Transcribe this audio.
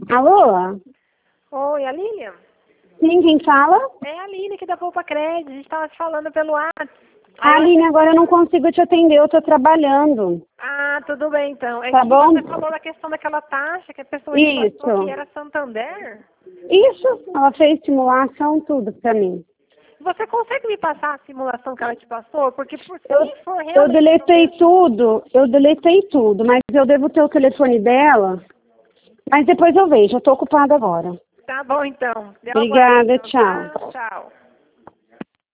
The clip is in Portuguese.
Alô? Oi, a Lilian? Sim, quem fala? É a Aline aqui da Poupa Crédito. A gente estava te falando pelo WhatsApp. Aline, agora eu não consigo te atender, eu tô trabalhando. Ah, tudo bem então. É Tá que bom? você falou da questão daquela taxa que a pessoa te passou que Isso. era Santander. Isso, ela fez simulação, tudo pra mim. Você consegue me passar a simulação que ela te passou? Porque se for Eu realmente... deletei tudo, mas eu devo ter o telefone dela. Mas depois eu vejo, eu tô ocupada agora. Tá bom então. Eu aguardo, Obrigada, então, tchau. tá? Tchau.